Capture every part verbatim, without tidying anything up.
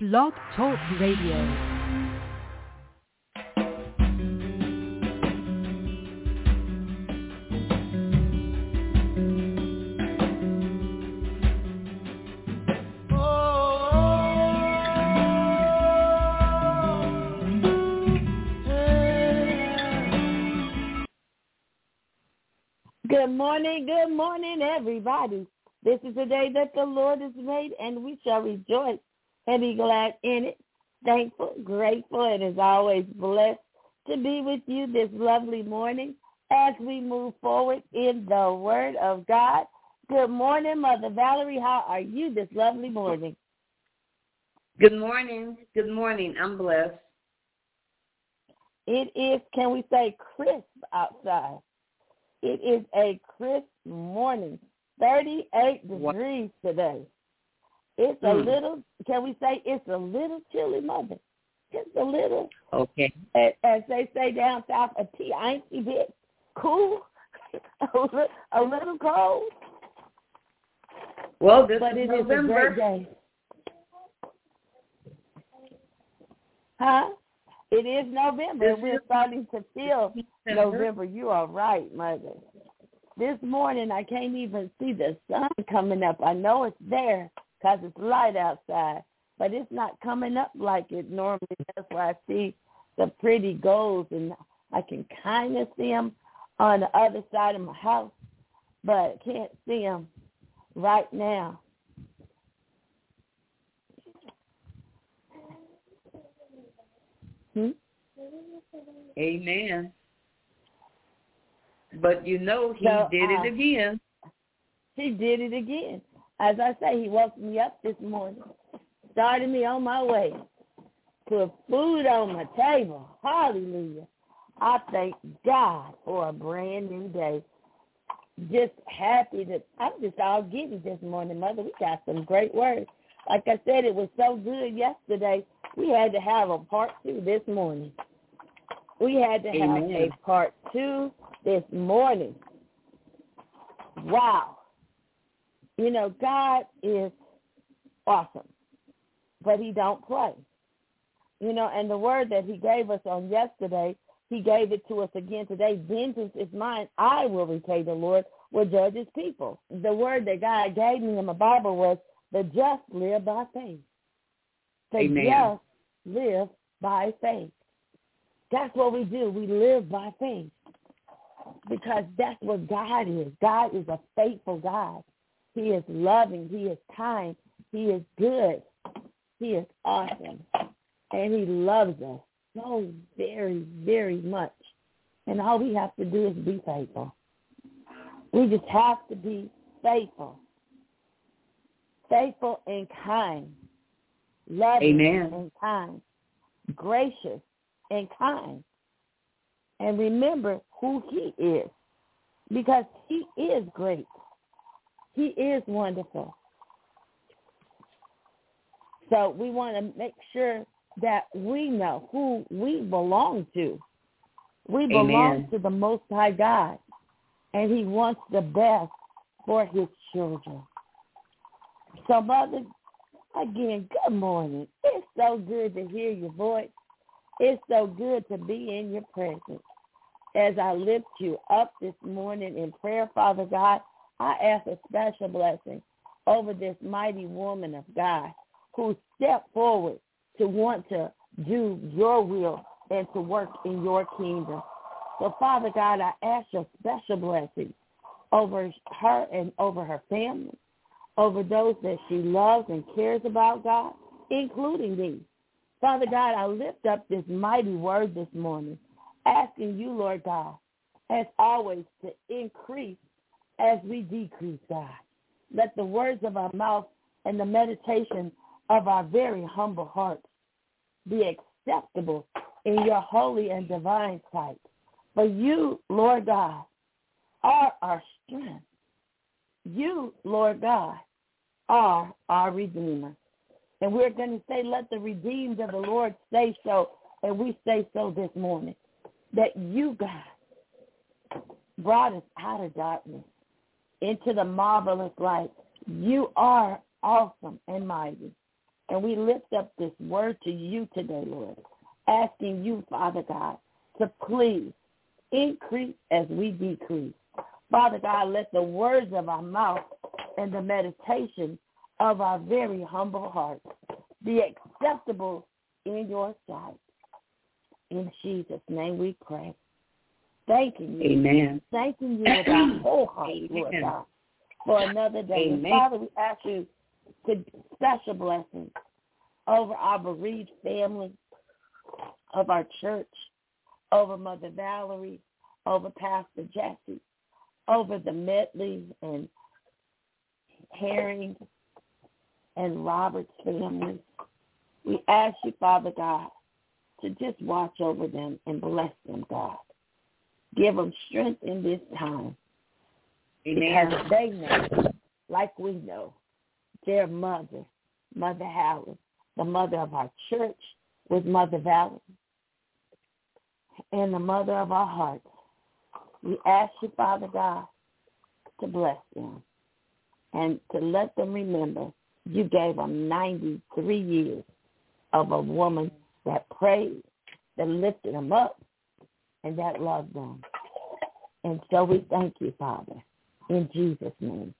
Blog Talk Radio. Good morning, good morning, everybody. This is the day that the Lord has made, and we shall rejoice and be glad in it. Thankful, grateful, and as always blessed to be with you this lovely morning as we move forward in the Word of God. Good morning, Mother Valerie. How are you this lovely morning? Good morning. Good morning. I'm blessed. It is, can we say, crisp outside. It is a crisp morning, thirty-eight degrees today. It's a mm. little, can we say it's a little chilly, Mother? Just a little. Okay. As, as they say down south, a teensy bit cool, a, little, a little cold. Well, this but is it November. is a great day. Huh? It is November, This and we're is starting to feel November. November. You are right, Mother. This morning, I can't even see the sun coming up. I know it's there because it's light outside, but it's not coming up like it normally does, where I see the pretty golds, and I can kind of see them on the other side of my house, but I can't see them right now. Hmm? Amen. But you know he so, did uh, it again. He did it again. As I say, he woke me up this morning, started me on my way, put food on my table. Hallelujah. I thank God for a brand new day. Just happy that I'm just all giddy this morning, Mother. We got some great words. Like I said, it was so good yesterday. We had to have a part two this morning. We had to have Amen. a part two this morning. Wow. You know, God is awesome, but he don't play. You know, and the word that he gave us on yesterday, he gave it to us again today. Vengeance is mine. I will repay, the Lord will judge his people. The word that God gave me in the Bible was, the just live by faith. The Amen. just live by faith. That's what we do. We live by faith because that's what God is. God is a faithful God. He is loving. He is kind. He is good. He is awesome. And he loves us so very, very much. And all we have to do is be faithful. We just have to be faithful. Faithful and kind. Loving Amen. and kind. Gracious and kind. And remember who he is, because he is great. He is wonderful. So we want to make sure that we know who we belong to. We belong Amen. to the Most High God, and he wants the best for his children. So, Mother, again, good morning. It's so good to hear your voice. It's so good to be in your presence. As I lift you up this morning in prayer, Father God, I ask a special blessing over this mighty woman of God who stepped forward to want to do your will and to work in your kingdom. So, Father God, I ask your special blessing over her and over her family, over those that she loves and cares about, God, including me. Father God, I lift up this mighty word this morning, asking you, Lord God, as always, to increase as we decrease, God. Let the words of our mouth and the meditation of our very humble hearts be acceptable in your holy and divine sight. For you, Lord God, are our strength. You, Lord God, are our Redeemer. And we're going to say, let the redeemed of the Lord say so, and we say so this morning, that you, God, brought us out of darkness into the marvelous light. You are awesome and mighty. And we lift up this word to you today, Lord, asking you, Father God, to please increase as we decrease. Father God, let the words of our mouth and the meditation of our very humble hearts be acceptable in your sight. In Jesus' name we pray. Thanking you. Amen. Thanking you with our whole heart, Lord God, for another day. And Father, we ask you to special blessings over our bereaved family, of our church, over Mother Valerie, over Pastor Jesse, over the Medley and Herring and Robert's family. We ask you, Father God, to just watch over them and bless them, God. Give them strength in this time. Amen. Because they know, like we know, their mother, Mother Howard, the mother of our church was Mother Valerie, and the mother of our hearts. We ask you, Father God, to bless them and to let them remember you gave them ninety-three years of a woman that prayed, that lifted them up, and that loved them. And so we thank you, Father, in Jesus' name.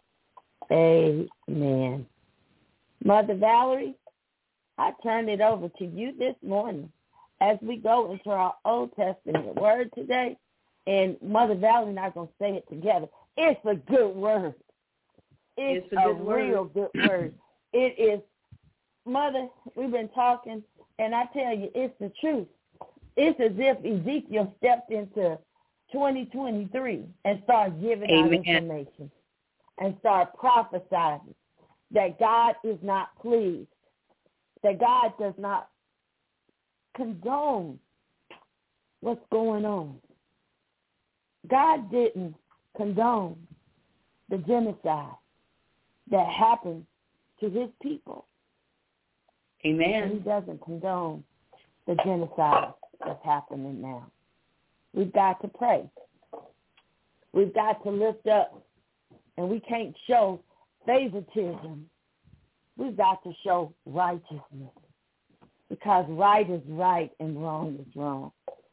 Amen. Mother Valerie, I turn it over to you this morning as we go into our Old Testament word today. And Mother Valerie and I are going to say it together. It's a good word. It's, it's a, a real word. good word. It is, Mother, we've been talking, and I tell you, it's the truth. It's as if Ezekiel stepped into twenty twenty-three and started giving Amen. out information and started prophesying that God is not pleased, that God does not condone what's going on. God didn't condone the genocide that happened to his people. Amen. And he doesn't condone the genocide that's happening now. We've got to pray. We've got to lift up, and we can't show favoritism. We've got to show righteousness, because right is right and wrong is wrong.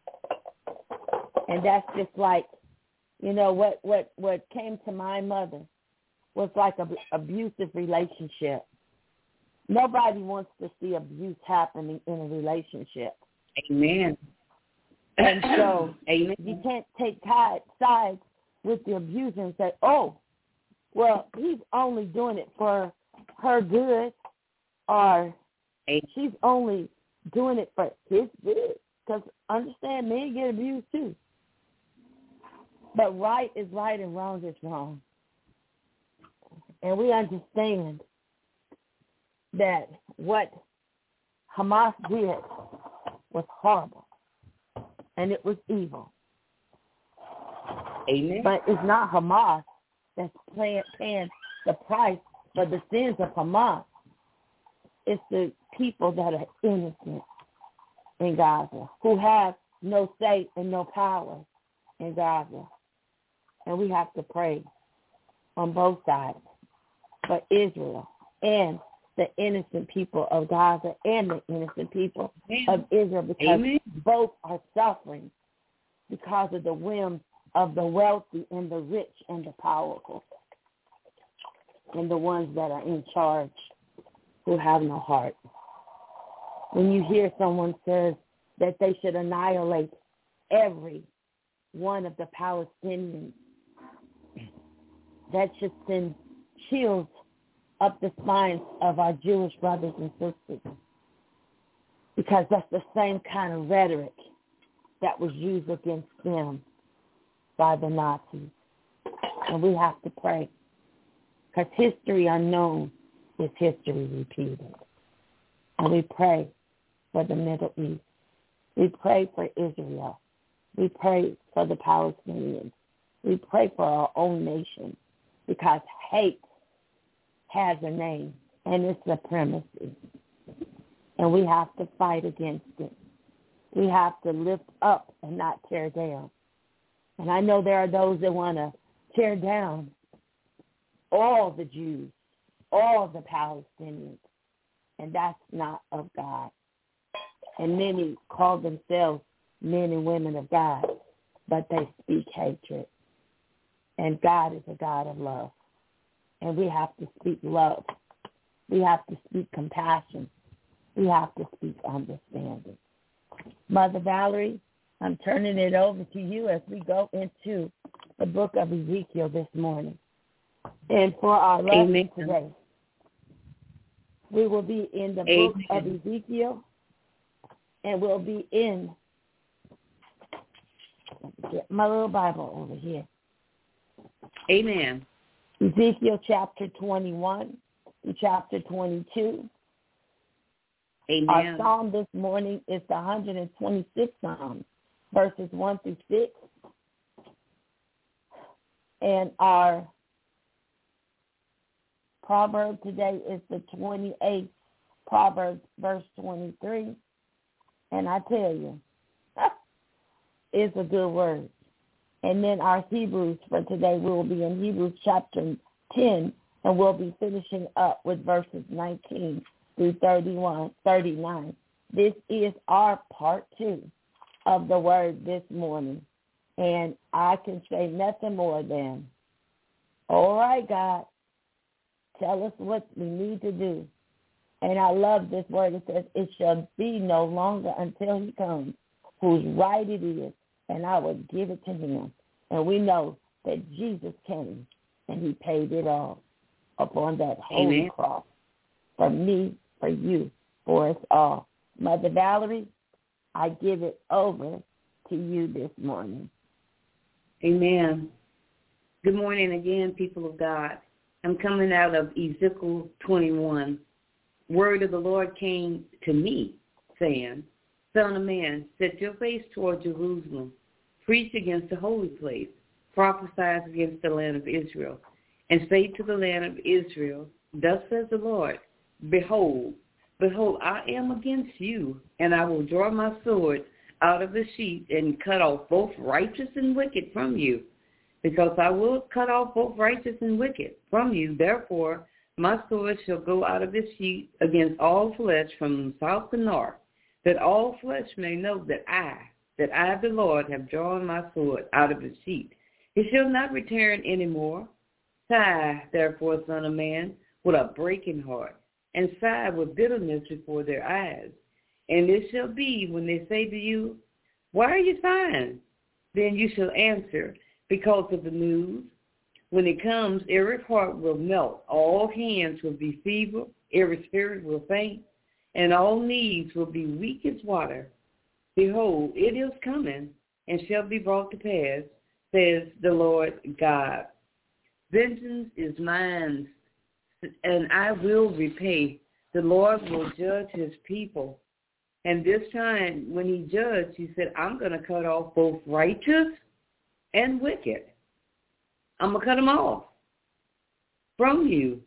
And that's just like, you know, what, what, what came to my mother was like an abusive relationship. Nobody wants to see abuse happening in a relationship. Amen. And so Amen. You can't take sides with the abuser and say, oh, well, he's only doing it for her good, or Amen. she's only doing it for his good. Because understand, men get abused too. But right is right and wrong is wrong. And we understand that what Hamas did was horrible, and it was evil. Amen. But it's not Hamas that's paying, paying the price for the sins of Hamas. It's the people that are innocent in Gaza, who have no say and no power in Gaza. And we have to pray on both sides for Israel and the innocent people of Gaza and the innocent people Amen. of Israel, because Amen. both are suffering because of the whims of the wealthy and the rich and the powerful, and the ones that are in charge who have no heart. When you hear someone says that they should annihilate every one of the Palestinians, that should send chills up the spines of our Jewish brothers and sisters, because that's the same kind of rhetoric that was used against them by the Nazis. And we have to pray, because history unknown is history repeated. And we pray for the Middle East. We pray for Israel. We pray for the Palestinians. We pray for our own nation, because hate has a name, and it's supremacy. And we have to fight against it. We have to lift up and not tear down. And I know there are those that want to tear down all the Jews, all the Palestinians. and that's not of God. And many call themselves men and women of God, but they speak hatred. And God is a God of love. And we have to speak love. We have to speak compassion. We have to speak understanding. Mother Valerie, I'm turning it over to you as we go into the book of Ezekiel this morning. And for our lesson Amen. Today, we will be in the Amen. Book of Ezekiel, and we'll be in, let me get my little Bible over here. Amen. Ezekiel chapter twenty-one to chapter twenty-two. Amen. Our psalm this morning is the one hundred twenty-sixth Psalm, verses one through six. And our proverb today is the twenty-eighth Proverbs, verse twenty-three. And I tell you, it's a good word. And then our Hebrews for today, we will be in Hebrews chapter ten, and we'll be finishing up with verses nineteen through thirty-one, thirty-nine. This is our part two of the word this morning. And I can say nothing more than, all right, God, tell us what we need to do. And I love this word. It says, it shall be no longer until he comes, whose right it is, and I will give it to him. And we know that Jesus came, and he paid it all upon that holy Amen. Cross for me, for you, for us all. Mother Valerie, I give it over to you this morning. Amen. Good morning again, people of God. I'm coming out of Ezekiel twenty-one. Word of the Lord came to me, saying, Son of man, set your face toward Jerusalem, preach against the holy place, prophesy against the land of Israel, and say to the land of Israel, Thus says the Lord, Behold, behold, I am against you, and I will draw my sword out of the sheath and cut off both righteous and wicked from you, because I will cut off both righteous and wicked from you. Therefore, my sword shall go out of the sheath against all flesh from south to north, that all flesh may know that I, that I, the Lord, have drawn my sword out of the sheath. It shall not return any more. Sigh, therefore, son of man, with a breaking heart, and sigh with bitterness before their eyes. And it shall be when they say to you, Why are you sighing? Then you shall answer, Because of the news. When it comes, every heart will melt, all hands will be feeble, every spirit will faint, and all knees will be weak as water. Behold, it is coming, and shall be brought to pass, says the Lord God. Vengeance is mine, and I will repay. The Lord will judge his people. And this time, when he judged, he said, I'm going to cut off both righteous and wicked. I'm going to cut them off from you.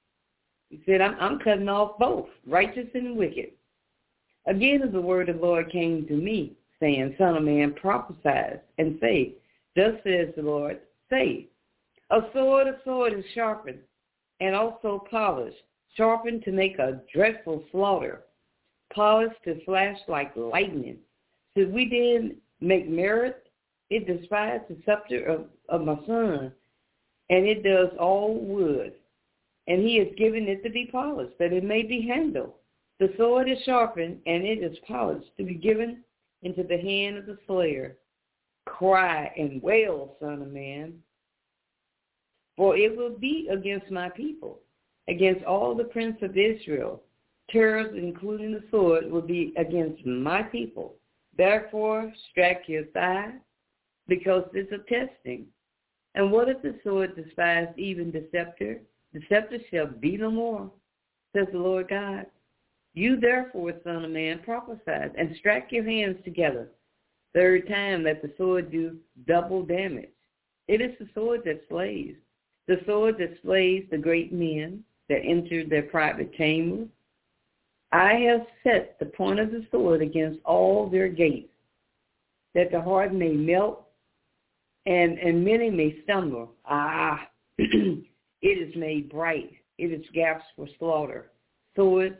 He said, I'm, I'm cutting off both, righteous and wicked. Again, as the word of the Lord came to me, saying, Son of man, prophesy and say, Thus says the Lord, say, A sword, a sword is sharpened, and also polished, sharpened to make a dreadful slaughter, polished to flash like lightning. Should we then make merit? It despised the scepter of, of my son, and it does all wood. And he has given it to be polished, that it may be handled. The sword is sharpened, and it is polished, to be given into the hand of the slayer. Cry and wail, son of man, for it will be against my people, against all the prince of Israel. Terrors, including the sword, will be against my people. Therefore, strike your thigh, because it's a testing. And what if the sword despise even the scepter? The scepter shall be no more, says the Lord God. You therefore, son of man, prophesy, and strike your hands together. Third time, let the sword do double damage. It is the sword that slays, the sword that slays the great men that entered their private chambers. I have set the point of the sword against all their gates, that the heart may melt, and, and many may stumble. Ah, it is made bright. It is gaps for slaughter, swords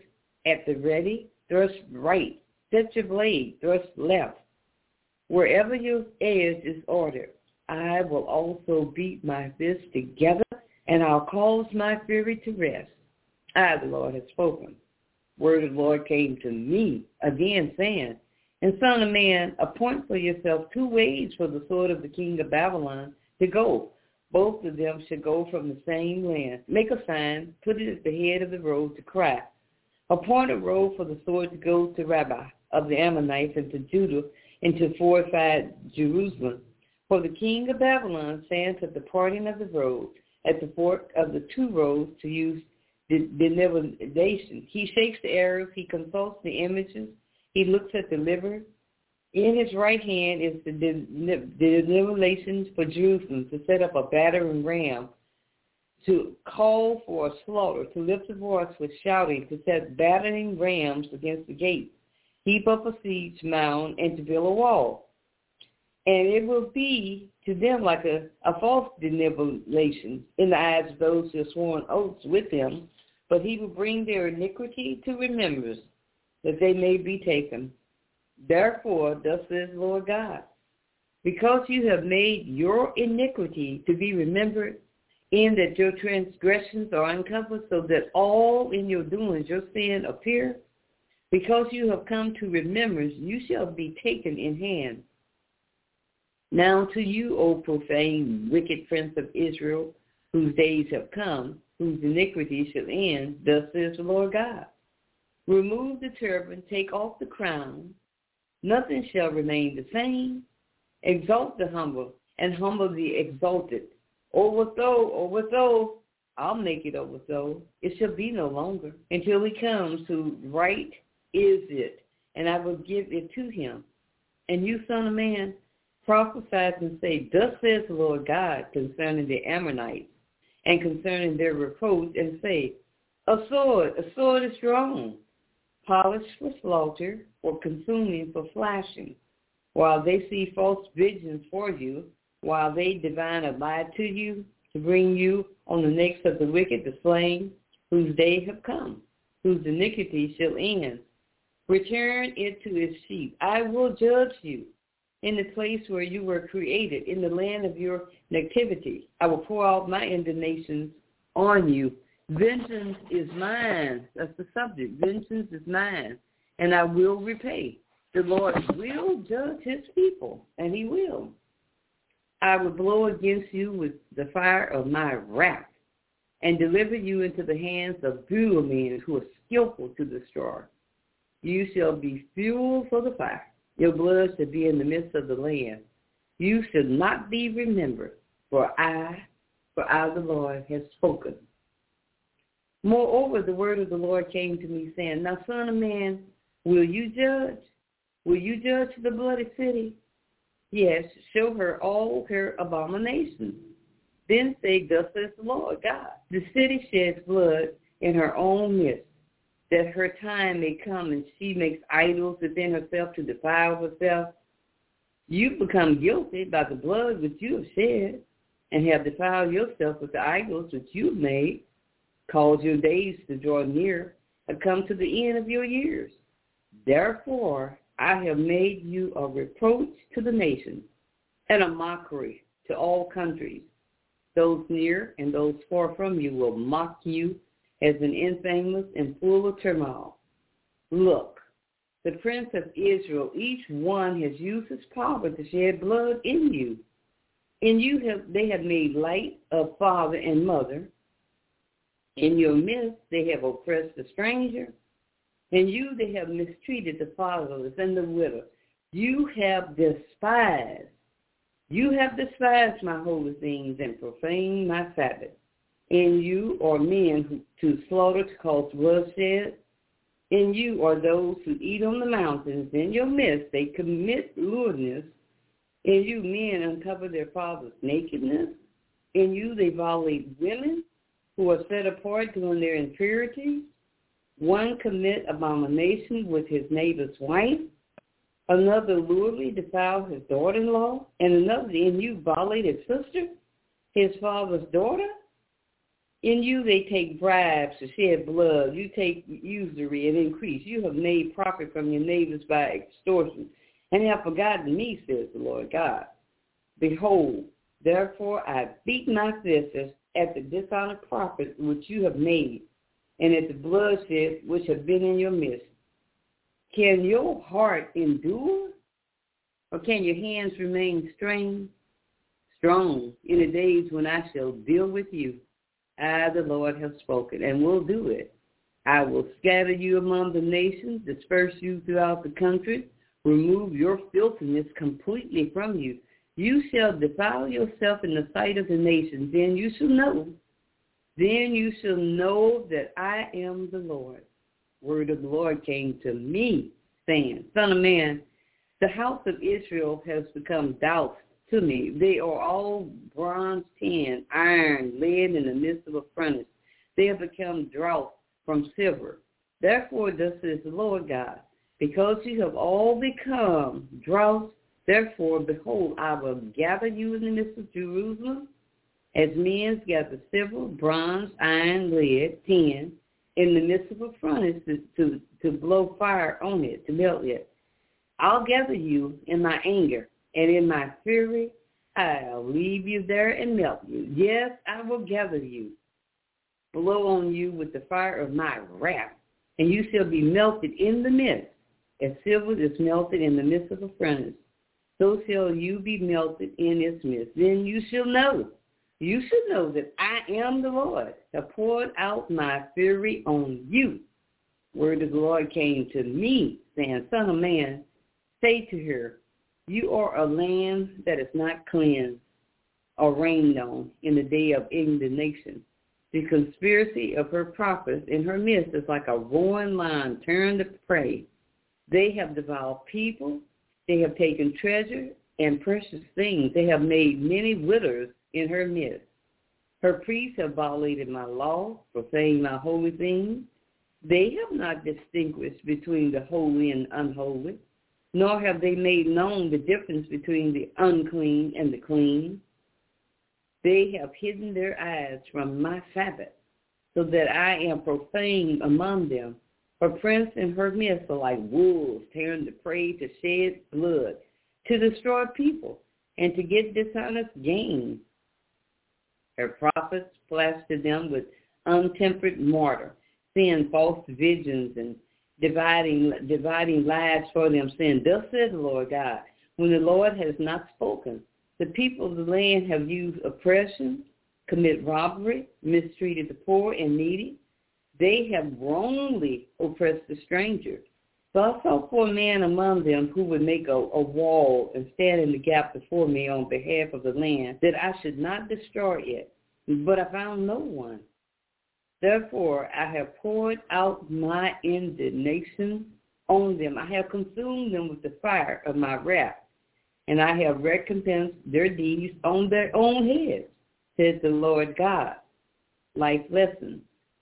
at the ready, thrust right. Set your blade, thrust left. Wherever your edge is ordered, I will also beat my fists together, and I'll cause my fury to rest. I, the Lord, have spoken. Word of the Lord came to me, again saying, and son of man, appoint for yourself two ways for the sword of the king of Babylon to go. Both of them should go from the same land. Make a sign, put it at the head of the road to cry. Appoint a road for the sword to go to Rabbah of the Ammonites and to Judah and to fortified Jerusalem. For the king of Babylon stands at the parting of the road, at the fork of the two roads to use the divination. He shakes the arrows, he consults the images, he looks at the liver. In his right hand is the deliberations for Jerusalem, to set up a battering ram, to call for a slaughter, to lift a voice with shouting, to set battering rams against the gates, heap up a siege mound, and to build a wall. And it will be to them like a, a false divination in the eyes of those who have sworn oaths with him, but he will bring their iniquity to remembrance, that they may be taken. Therefore, thus says the Lord God, because you have made your iniquity to be remembered, in that your transgressions are uncovered, so that all in your doings your sin appear, because you have come to remembrance, you shall be taken in hand. Now to you, O profane, wicked prince of Israel, whose days have come, whose iniquity shall end, thus says the Lord God. Remove the turban, take off the crown, nothing shall remain the same. Exalt the humble, and humble the exalted. Overthrow, overthrow, I'll make it overthrow. It shall be no longer, until he comes who right is it, and I will give it to him. And you, son of man, prophesy and say, thus says the Lord God concerning the Ammonites, and concerning their reproach, and say, a sword, a sword is drawn, polished for slaughter, or consuming for flashing, while they see false visions for you, while they divine a lie to you, to bring you on the necks of the wicked, the slain, whose day have come, whose iniquity shall end. Return it to its sheep. I will judge you in the place where you were created, in the land of your nativity. I will pour out my indignations on you. Vengeance is mine. That's the subject. Vengeance is mine, and I will repay. The Lord will judge his people, and he will. I will blow against you with the fire of my wrath, and deliver you into the hands of brutal men who are skillful to destroy. You shall be fuel for the fire. Your blood shall be in the midst of the land. You shall not be remembered, for I, for I the Lord, have spoken. Moreover, the word of the Lord came to me, saying, now, son of man, will you judge? Will you judge the bloody city? Yes, show her all her abominations. Then say, thus says the Lord God, the city sheds blood in her own midst, that her time may come and she makes idols within herself to defile herself. You become guilty by the blood which you have shed, and have defiled yourself with the idols which you have made, caused your days to draw near, and come to the end of your years. Therefore, I have made you a reproach to the nations, and a mockery to all countries. Those near and those far from you will mock you as an infamous and full of turmoil. Look, the prince of Israel, each one has used his power to shed blood in you. In you have they have made light of father and mother. In your midst they have oppressed the stranger. In you they have mistreated the fatherless and the widow. You have despised. You have despised my holy things and profaned my Sabbath. In you are men who, to slaughter to cause bloodshed. In you are those who eat on the mountains. In your midst they commit lewdness. In you men uncover their father's nakedness. In you they violate women who are set apart doing their impurity. One commit abomination with his neighbor's wife. Another lewdly defile his daughter-in-law. And another in you violate his sister, his father's daughter. In you they take bribes to shed blood. You take usury and increase. You have made profit from your neighbors by extortion, and have forgotten me, says the Lord God. Behold, therefore I beat my fists at the dishonored profit which you have made, and at the bloodshed which have been in your midst. Can your heart endure, or can your hands remain strong? Strong in the days when I shall deal with you. I, the Lord, have spoken, and will do it. I will scatter you among the nations, disperse you throughout the country, remove your filthiness completely from you. You shall defile yourself in the sight of the nations. Then you shall know, then you shall know that I am the Lord. Word of the Lord came to me, saying, Son of man, the house of Israel has become doused to me. They are all bronze, tin, iron, lead in the midst of a furnace. They have become dross from silver. Therefore, thus says the Lord God, because you have all become dross, therefore, behold, I will gather you in the midst of Jerusalem, as men gather silver, bronze, iron, lead, tin, in the midst of a furnace to, to, to blow fire on it, to melt it. I'll gather you in my anger, and in my fury I'll leave you there and melt you. Yes, I will gather you, blow on you with the fire of my wrath, and you shall be melted in the midst, as silver is melted in the midst of a furnace. So shall you be melted in its midst. Then you shall know, you shall know that I am the Lord, have poured out my fury on you. Word of the Lord came to me, saying, Son of man, say to her, you are a land that is not cleansed or rained on in the day of indignation. The conspiracy of her prophets in her midst is like a roaring lion turned to prey. They have devoured people. They have taken treasure and precious things. They have made many widows in her midst. Her priests have violated my law, profaned my holy things. They have not distinguished between the holy and unholy, nor have they made known the difference between the unclean and the clean. They have hidden their eyes from my Sabbath, so that I am profane among them. Her prince and her midst are like wolves tearing the prey to shed blood, to destroy people, and to get dishonest gain. Her prophets plaster them with untempered mortar, seeing false visions and dividing dividing lies for them, saying, Thus says the Lord God, when the Lord has not spoken, the people of the land have used oppression, commit robbery, mistreated the poor and needy. They have wrongly oppressed the stranger. So I sought for a man among them who would make a, a wall and stand in the gap before me on behalf of the land, that I should not destroy it. But I found no one. Therefore, I have poured out my indignation on them. I have consumed them with the fire of my wrath, and I have recompensed their deeds on their own heads, says the Lord God. Life lesson,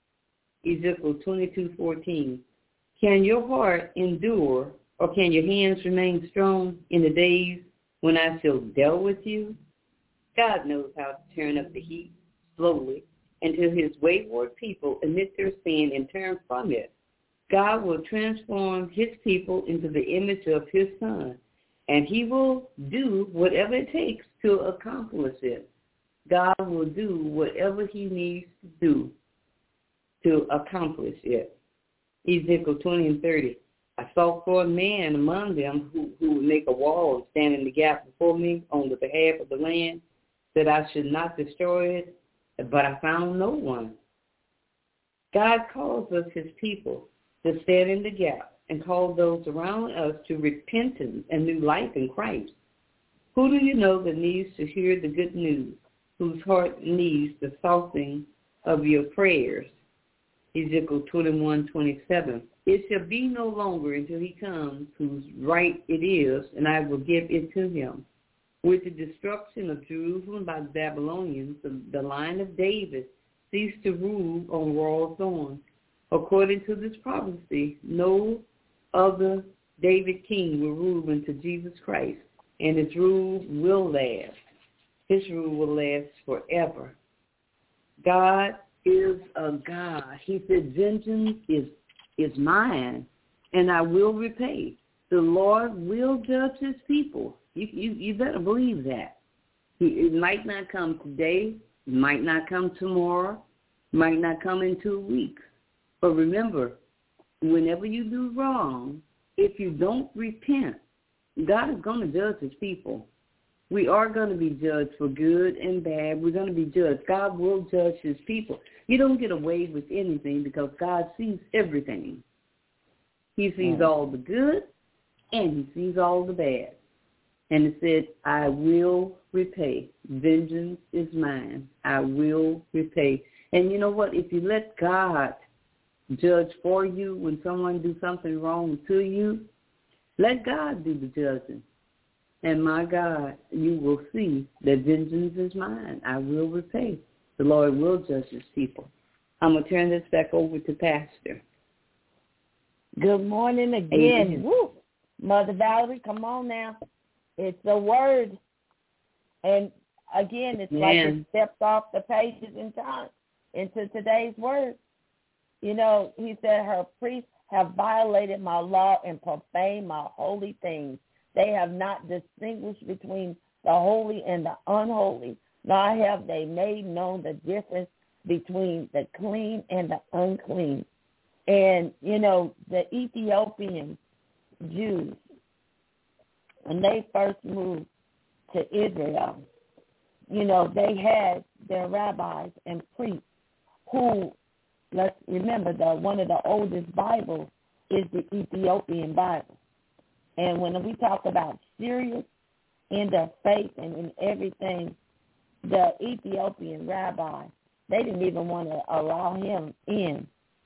Ezekiel twenty-two fourteen. Can your heart endure, or can your hands remain strong in the days when I shall deal with you? God knows how to turn up the heat slowly until his wayward people admit their sin and turn from it. God will transform his people into the image of his Son, and he will do whatever it takes to accomplish it. God will do whatever he needs to do to accomplish it. Ezekiel twenty and thirty. I sought for a man among them who, who would make a wall and stand in the gap before me on the behalf of the land, that I should not destroy it, but I found no one. God calls us his people to stand in the gap and call those around us to repentance and new life in Christ. Who do you know that needs to hear the good news, whose heart needs the softening of your prayers? Ezekiel twenty-one twenty-seven. It shall be no longer until he comes whose right it is, and I will give it to him. With the destruction of Jerusalem by the Babylonians, the, the line of David ceased to rule on royal thorns. According to this prophecy, no other David king will rule until Jesus Christ, and his rule will last. His rule will last forever. God is a God. He said, vengeance is is mine, and I will repay. The Lord will judge his people. You, you, you better believe that. He, it might not come today, might not come tomorrow, might not come in two weeks. But remember, whenever you do wrong, if you don't repent, God is going to judge his people. We are going to be judged for good and bad. We're going to be judged. God will judge his people. You don't get away with anything because God sees everything. He sees mm. all the good and he sees all the bad. And it said, I will repay. Vengeance is mine. I will repay. And you know what? If you let God judge for you when someone do something wrong to you, let God do the judging. And my God, you will see that vengeance is mine. I will repay. The Lord will judge his people. I'm going to turn this back over to Pastor. Good morning again. Woo. Mother Valerie, come on now. It's a word. And again, it's Man. like it stepped off the pages in time into today's word. You know, he said, her priests have violated my law and profaned my holy things. They have not distinguished between the holy and the unholy, nor have they made known the difference between the clean and the unclean. And, you know, the Ethiopian Jews, when they first moved to Israel, you know, they had their rabbis and priests who, let's remember, that one of the oldest Bibles is the Ethiopian Bible. And when we talk about serious in their faith and in everything, the Ethiopian rabbi, they didn't even want to allow him in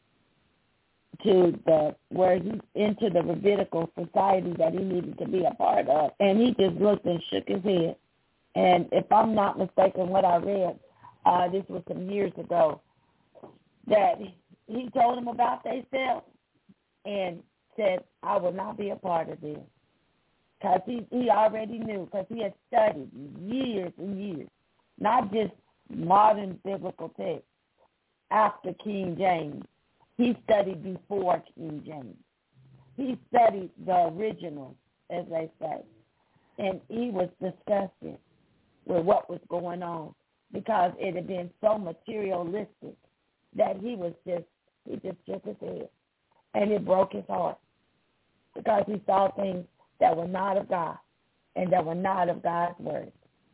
to the where he into the Rabbinical society that he needed to be a part of. And he just looked and shook his head. And if I'm not mistaken, what I read, uh, this was some years ago, that he told them about themselves and said, I will not be a part of this. Because he, he already knew, because he had studied years and years, not just modern biblical texts after King James. He studied before King James. He studied the originals, as they say. And he was disgusted with what was going on because it had been so materialistic that he was just, he just shook his head. And it broke his heart because he saw things that were not of God and that were not of God's word.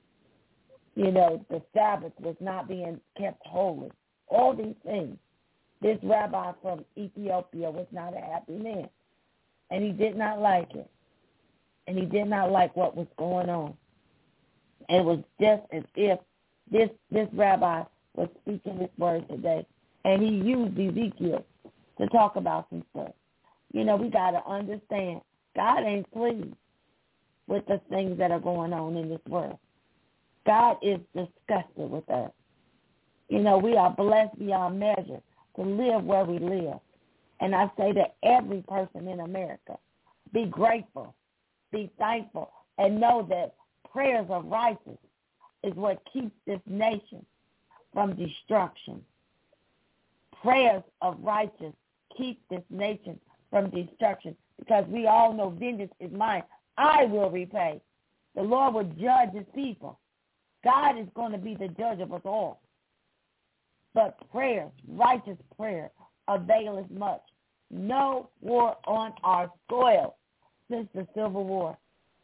You know, the Sabbath was not being kept holy. All these things. This rabbi from Ethiopia was not a happy man, and he did not like it, and he did not like what was going on. And it was just as if this this rabbi was speaking his word today, and he used Ezekiel to talk about some stuff. You know, we got to understand, God ain't pleased with the things that are going on in this world. God is disgusted with us. You know, we are blessed beyond measure to live where we live. And I say to every person in America, be grateful, be thankful, and know that prayers of righteous is what keeps this nation from destruction. Prayers of righteous keep this nation from destruction because we all know vengeance is mine. I will repay. The Lord will judge his people. God is going to be the judge of us all. But prayer, righteous prayer, availeth much. No war on our soil since the Civil War.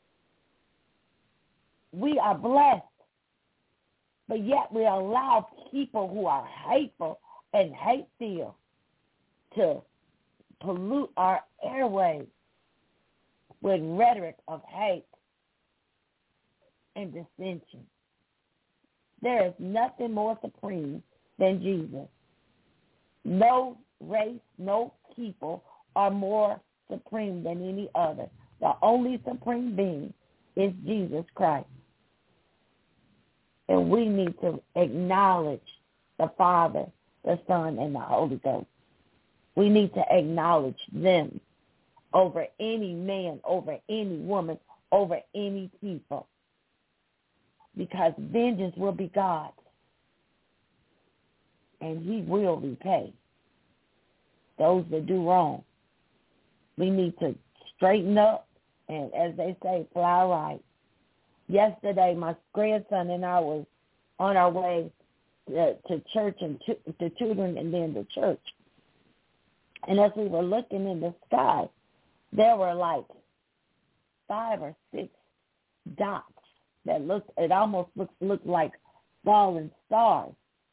We are blessed, but yet we allow people who are hateful and hate-filled to pollute our airways with rhetoric of hate and dissension. There is nothing more supreme than Jesus. No race, no people are more supreme than any other. The only supreme being is Jesus Christ. And we need to acknowledge the Father, the Son, and the Holy Ghost. We need to acknowledge them over any man, over any woman, over any people. Because vengeance will be God's. and he will repay those that do wrong. We need to straighten up and, as they say, fly right. Yesterday, my grandson and I was on our way to, to church and to, to tutoring and then to church. And as we were looking in the sky, there were like five or six dots that looked, it almost looked, looked like falling stars.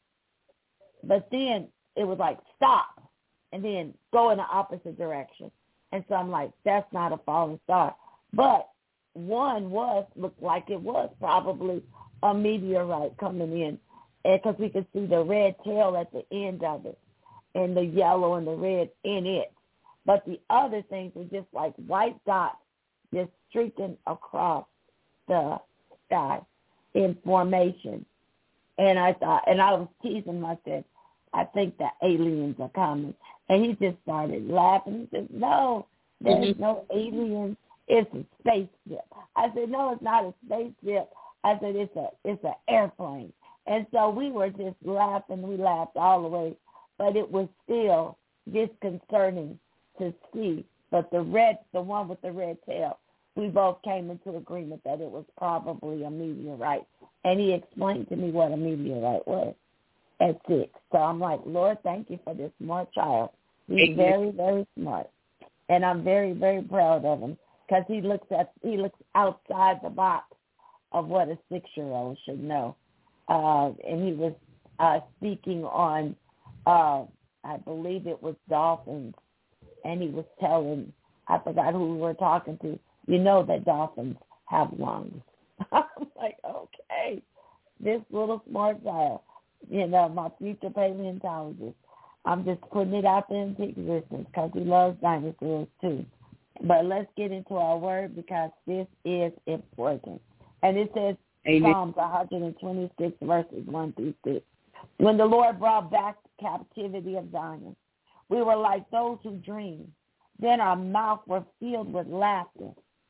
But then it was like, stop, and then go in the opposite direction. And so I'm like, that's not a falling star. But one was, looked like it was probably a meteorite coming in, because we could see the red tail at the end of it and the yellow and the red in it. But the other things were just like white dots just streaking across the sky in formation. And I thought, and I was teasing myself, I think the aliens are coming. And he just started laughing. He said, no, there's mm-hmm. no aliens. It's a spaceship. I said, no, it's not a spaceship. I said, it's a it's an airplane. And so we were just laughing. We laughed all the way. But it was still disconcerting to see. But the red, the one with the red tail, we both came into agreement that it was probably a meteorite. And he explained to me what a meteorite was at six. So I'm like, Lord, thank you for this smart child. He's very, very smart. And I'm very, very proud of him, because he looks at he looks outside the box of what a six-year-old should know. Uh, and he was uh, speaking on, uh, I believe it was dolphins, and he was telling, I forgot who we were talking to, you know that dolphins have lungs. I'm like, okay, this little smart child, you know, my future paleontologist. I'm just putting it out there into existence because he loves dinosaurs too. But let's get into our word, because this is important. And it says, Amen. Psalms one twenty-six, verses one through six. When the Lord brought back the captivity of Zion, we were like those who dream. Then our mouth was filled with laughter.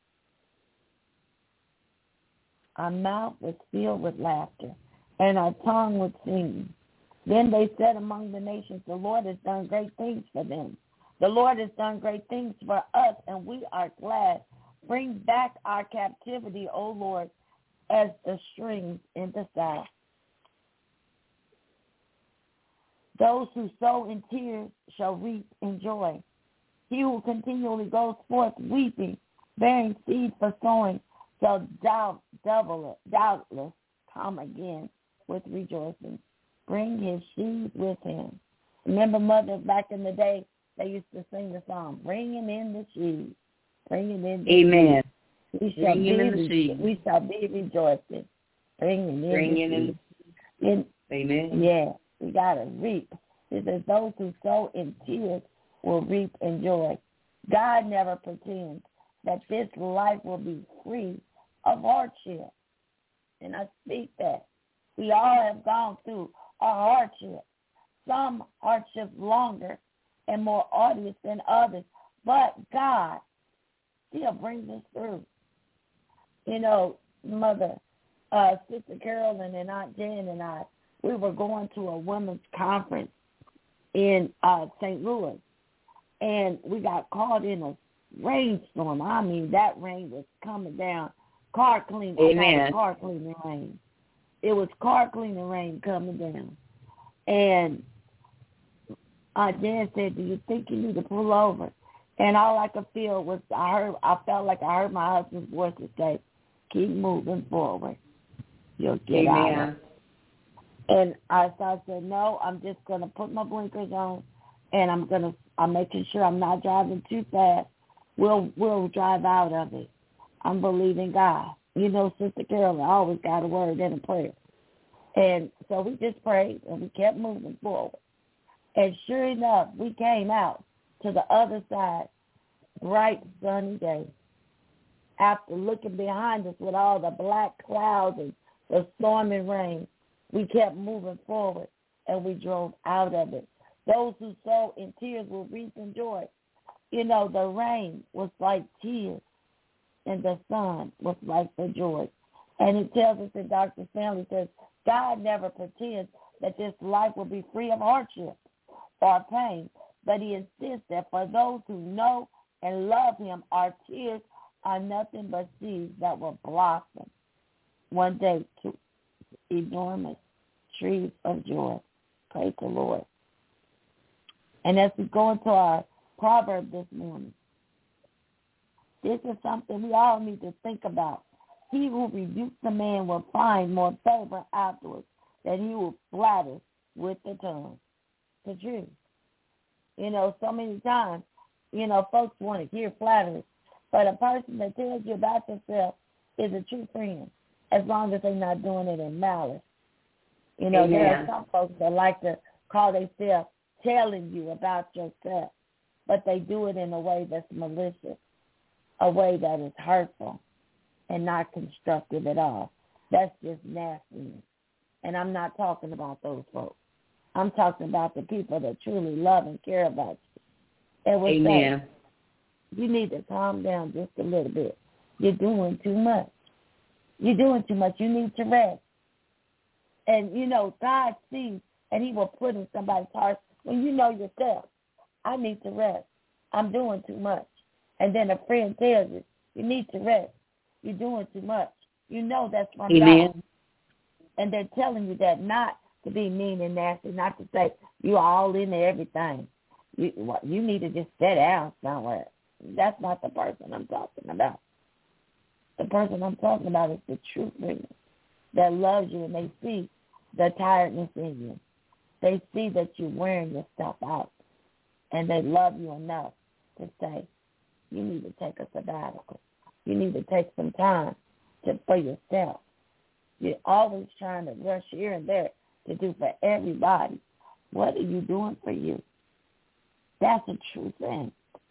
Our mouth was filled with laughter, and our tongue was singing. Then they said among the nations, the Lord has done great things for them. The Lord has done great things for us, and we are glad. Bring back our captivity, O Lord, as the strings in the south. Those who sow in tears shall reap in joy. He who continually goes forth weeping, bearing seed for sowing, shall doubt, double, doubtless come again with rejoicing. Bring his sheaves with him. Remember, Mother, back in the day, they used to sing the song, bringing in the sheaves, bringing in the Amen. sheaves. We shall, be, in the sheaves. We shall be rejoicing. Bringing in bringing the sheaves. In, in, Amen. Yeah, we got to reap. It says those who sow in tears will reap in joy. God never pretends that this life will be free of hardship. And I speak that. We all have gone through a hardship. Some hardships longer and more arduous than others. But God still brings us through. You know, Mother, uh, Sister Carolyn and Aunt Jan and I, we were going to a women's conference in uh, Saint Louis. And we got caught in a rainstorm. I mean, that rain was coming down. Car cleaning. Amen. Car cleaning rain. It was car cleaning rain coming down. And Aunt Jan said, do you think you need to pull over? And all I could feel was, I heard, I felt like I heard my husband's voice to say, keep moving forward. You'll get Amen. out of it. And I, so I said, no, I'm just going to put my blinkers on, and I'm going to, I'm making sure I'm not driving too fast. We'll, we'll drive out of it. I'm believing God. You know, Sister Carolyn always got a word and a prayer. And so we just prayed, and we kept moving forward. And sure enough, we came out to the other side, bright, sunny day. After looking behind us with all the black clouds and the storm and rain, we kept moving forward, and we drove out of it. Those who sow in tears will reap in joy. You know, the rain was like tears, and the sun was like the joy. And it tells us in Doctor Stanley says, God never pretends that this life will be free of hardship or pain, but he insists that for those who know and love him, our tears are nothing but seeds that will blossom one day to enormous trees of joy. Praise the Lord. And as we go into our proverb this morning, this is something we all need to think about. He who rebukes a man will find more favor afterwards than he will flatter with the tongue. The truth. You know, so many times, you know, folks want to hear flattery, but a person that tells you about yourself is a true friend, as long as they're not doing it in malice. You know, Amen. there are some folks that like to call themselves telling you about yourself, but they do it in a way that's malicious, a way that is hurtful and not constructive at all. That's just nastiness. And I'm not talking about those folks. I'm talking about the people that truly love and care about you. And we Amen. say, you need to calm down just a little bit. You're doing too much. You're doing too much. You need to rest. And, you know, God sees, and he will put in somebody's heart, when you know yourself, I need to rest. I'm doing too much. And then a friend tells you, you need to rest. You're doing too much. You know that's from Amen. God. And they're telling you that not to be mean and nasty, not to say you're all into everything. You, you need to just sit down somewhere. That's not the person I'm talking about. The person I'm talking about is the true friend that loves you, and they see the tiredness in you. They see that you're wearing your stuff out, and they love you enough to say, you need to take a sabbatical. You need to take some time to, for yourself. You're always trying to rush here and there to do for everybody. What are you doing for you? That's a true thing.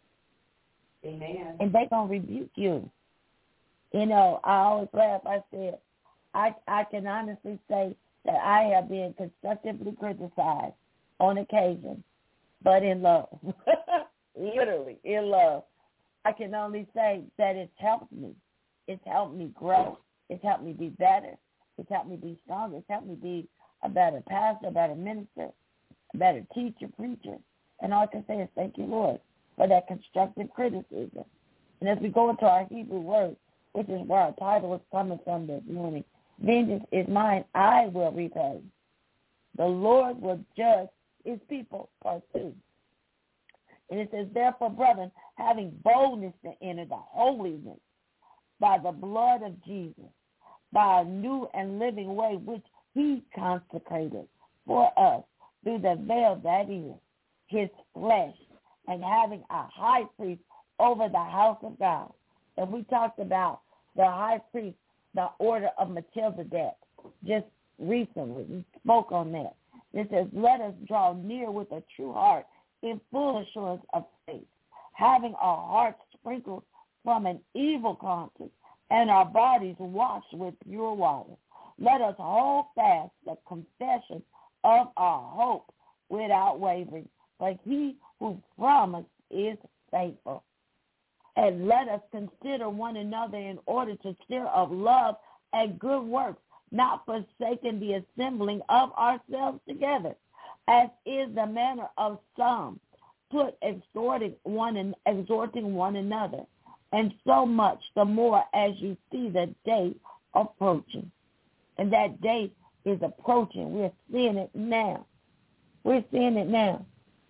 Amen. And they're going to rebuke you. You know, I always laugh. I said, I, I can honestly say that I have been constructively criticized on occasion, but in love. Literally, in love. I can only say that it's helped me. It's helped me grow. It's helped me be better. It's helped me be stronger. It's helped me be a better pastor, a better minister, a better teacher, preacher. And all I can say is thank you, Lord, for that constructive criticism. And as we go into our Hebrew word, which is where our title is coming from this morning, vengeance is mine, I will repay. The Lord will judge his people, part two. And it says, therefore, brethren, having boldness to enter the holiness by the blood of Jesus, by a new and living way which he consecrated for us through the veil that is his flesh, and having a high priest over the house of God. And we talked about the high priest, the order of Melchizedek, just recently. We spoke on that. It says, let us draw near with a true heart in full assurance of faith, having our hearts sprinkled from an evil conscience and our bodies washed with pure water. Let us hold fast the confession of our hope without wavering, for he who promised is faithful. And let us consider one another in order to stir up love and good works, not forsaking the assembling of ourselves together, as is the manner of some, put exhorting one and exhorting one another, and so much the more as you see the day approaching. And that day is approaching. We're seeing it now. We're seeing it now.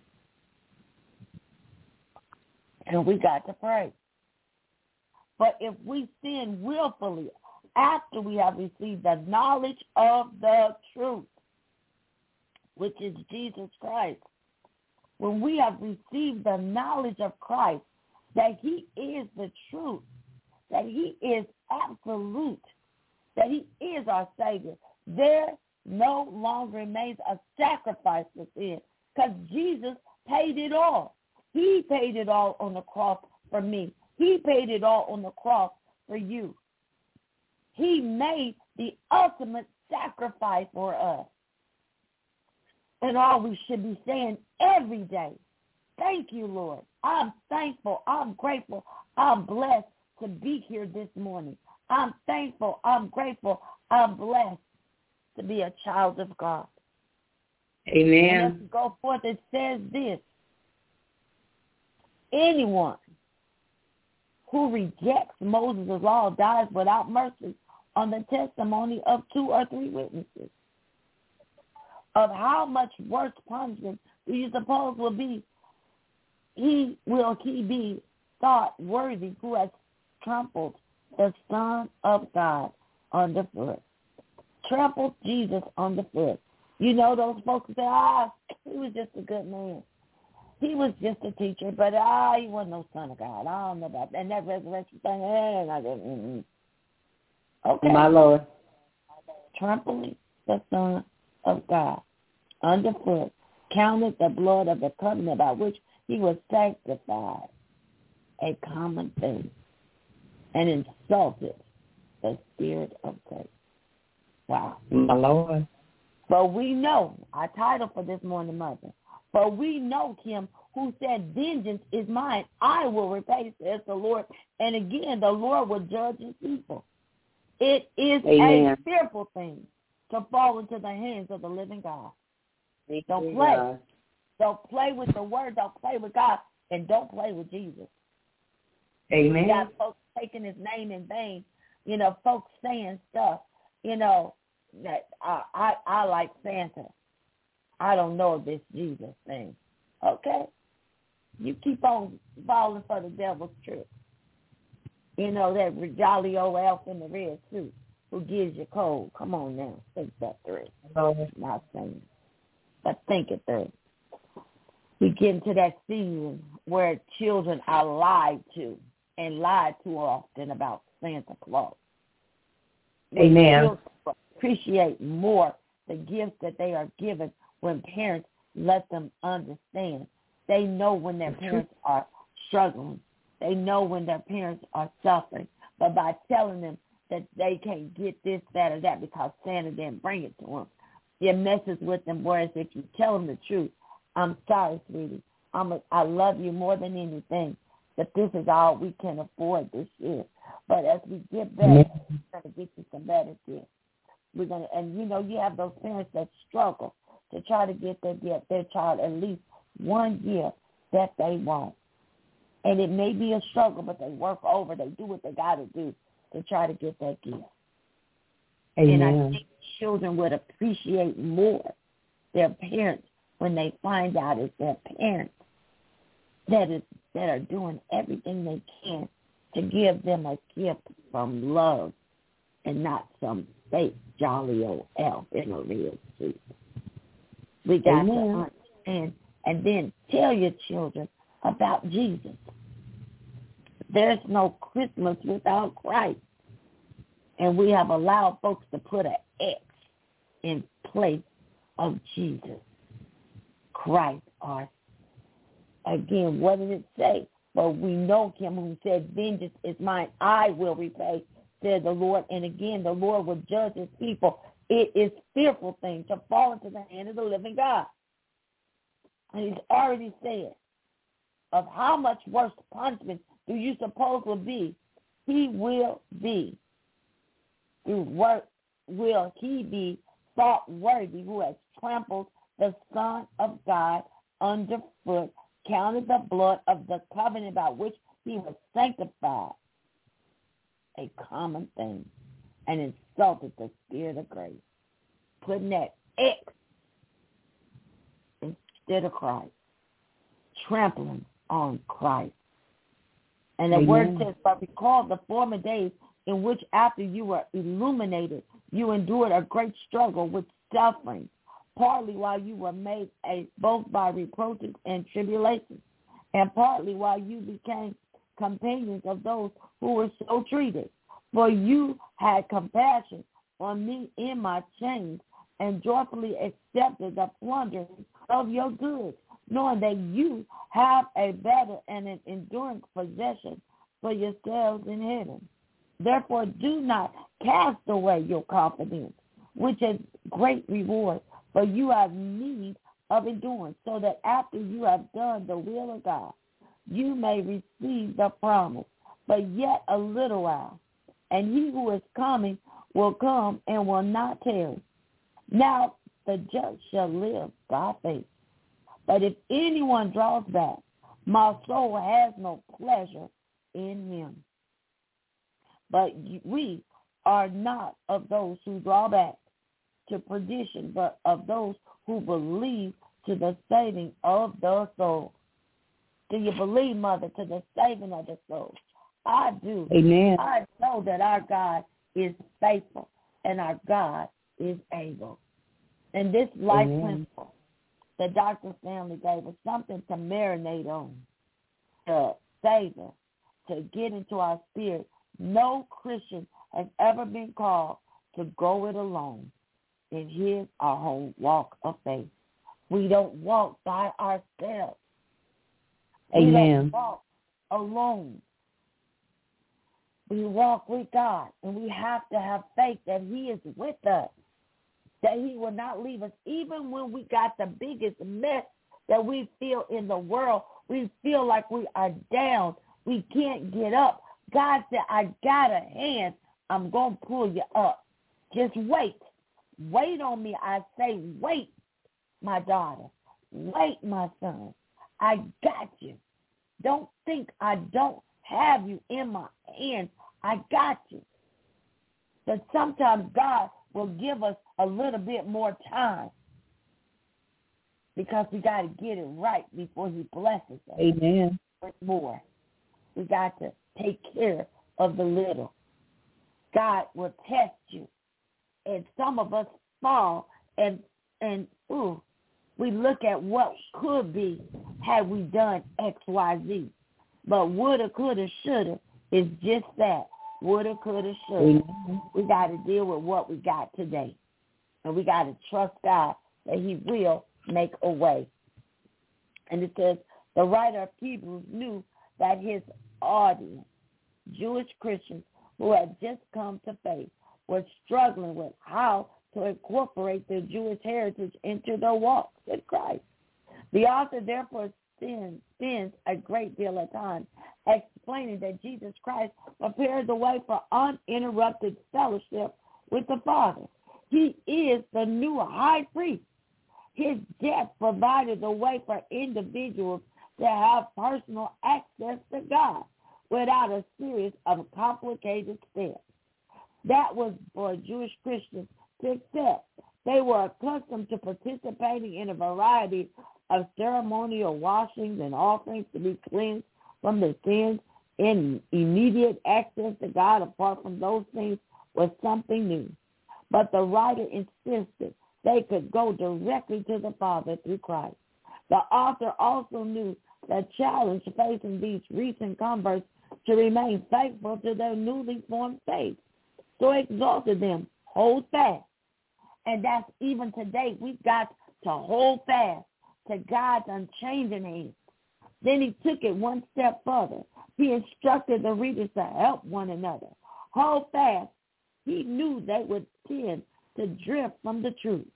And we got to pray. But if we sin willfully after we have received the knowledge of the truth, which is Jesus Christ, when we have received the knowledge of Christ, that he is the truth, that he is absolute, that he is our Savior, there no longer remains a sacrifice for sin, because Jesus paid it all. He paid it all on the cross for me. He paid it all on the cross for you. He made the ultimate sacrifice for us. And all we should be saying every day, thank you, Lord. I'm thankful. I'm grateful. I'm blessed to be here this morning. I'm thankful. I'm grateful. I'm blessed to be a child of God. Amen. And let's go forth. It says this. Anyone who rejects Moses' law dies without mercy on the testimony of two or three witnesses. Of how much worse punishment do you suppose will be he will he be thought worthy who has trampled the Son of God underfoot? Trampled Jesus underfoot. You know those folks say, ah, he was just a good man. He was just a teacher, but ah, he wasn't no Son of God. I don't know about that. And that resurrection thing, eh, I didn't. Okay. My Lord. Trampling the Son of God underfoot, counted the blood of the covenant by which he was sanctified a common thing, and insulted the Spirit of grace. Wow. My Lord. But we know, our title for this morning, Mother, but we know him who said, vengeance is mine, I will repay, says the Lord. And again, the Lord will judge his people. It is Amen. a fearful thing to fall into the hands of the living God. Thank Don't you, play. God. Don't play with the word. Don't play with God. And don't play with Jesus. Amen. You got folks taking his name in vain. You know, folks saying stuff, you know, that uh, I, I like Santa. I don't know this Jesus thing. Okay? You keep on falling for the devil's trick. You know, that jolly old elf in the red suit who gives you cold. Come on now. Think that through. Lord. Not saying, but think it through. We get into that season where children are lied to and lied too often about Santa Claus. Amen. Appreciate more the gifts that they are given when parents let them understand. They know when their parents are struggling. They know when their parents are suffering. But by telling them that they can't get this, that, or that because Santa didn't bring it to them, it messes with them. Whereas if you tell them the truth, I'm sorry, sweetie. I'm a, I love you more than anything, but this is all we can afford this year. But as we get better, we're going to get you some better gifts. We're gonna, and you know, you have those parents that struggle to try to get their gift, their child at least one gift that they want. And it may be a struggle, but they work over. They do what they got to do to try to get that gift. Amen. And I think children would appreciate more their parents when they find out it's their parents that is that are doing everything they can to give them a gift from love and not some fake jolly old elf in a real suit. We got Amen. to understand and then tell your children about Jesus. There's no Christmas without Christ. And we have allowed folks to put an X in place of Jesus. Christ, our again, what did it say? But we know him who said, vengeance is mine, I will repay, said the Lord. And again, the Lord will judge his people. It is a fearful thing to fall into the hand of the living God. And he's already said, of how much worse punishment do you suppose will be? He will be. Will he be thought worthy who has trampled the Son of God underfoot, counted the blood of the covenant by which he was sanctified a common thing, and insulted the Spirit of grace, putting that X instead of Christ, trampling on Christ. And the Amen. Word says, but recall the former days in which after you were illuminated, you endured a great struggle with suffering, partly while you were made a both by reproaches and tribulations, and partly while you became companions of those who were so treated. For you had compassion on me in my chains, and joyfully accepted the plundering of your goods, knowing that you have a better and an enduring possession for yourselves in heaven. Therefore, do not cast away your confidence, which is great reward, for you have need of endurance, so that after you have done the will of God, you may receive the promise. But yet a little while, and he who is coming will come and will not tarry. Now the just shall live by faith. But if anyone draws back, my soul has no pleasure in him. But we are not of those who draw back to perdition, but of those who believe to the saving of the soul. Do you believe, Mother, to the saving of the soul? I do. Amen. I know that our God is faithful and our God is able. And this life Amen. principle that Doctor Stanley gave us, something to marinate on, to savor, to get into our spirit. No Christian has ever been called to go it alone. And here's our whole walk of faith. We don't walk by ourselves. Amen. We don't walk alone. We walk with God, and we have to have faith that he is with us, that he will not leave us. Even when we got the biggest mess that we feel in the world, we feel like we are down, we can't get up. God said, I got a hand. I'm going to pull you up. Just wait. Wait on me. I say, wait, my daughter. Wait, my son. I got you. Don't think I don't have you in my hand. I got you. But sometimes God will give us a little bit more time because we got to get it right before he blesses us. Amen. With more. We got to take care of the little. God will test you. And some of us fall and, and ooh, we look at what could be had we done X, Y, Z. But woulda, coulda, shoulda is just that. Woulda, coulda, shoulda. Mm-hmm. We got to deal with what we got today. And we got to trust God that he will make a way. And it says, the writer of Hebrews knew that his audience, Jewish Christians who had just come to faith, were struggling with how to incorporate their Jewish heritage into their walk with Christ. The author therefore spends, spends a great deal of time explaining that Jesus Christ prepared the way for uninterrupted fellowship with the Father. He is the new high priest. His death provided the way for individuals to have personal access to God without a series of complicated steps. That was for Jewish Christians to accept. They were accustomed to participating in a variety of ceremonial washings and offerings to be cleansed from their sins, and immediate access to God apart from those things was something new. But the writer insisted they could go directly to the Father through Christ. The author also knew the challenge facing these recent converts to remain faithful to their newly formed faith. So he exhorted them, hold fast. And that's even today, we've got to hold fast to God's unchanging hand. Then he took it one step further. He instructed the readers to help one another. Hold fast. He knew they would tend to drift from the truth.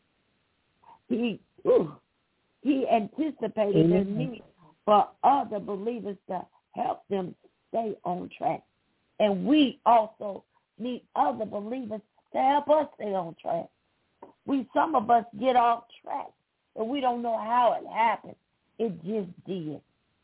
He, ooh, he anticipated mm-hmm. their need for other believers to help them stay on track. And we also need other believers to help us stay on track. We, some of us get off track, but we don't know how it happened. It just did.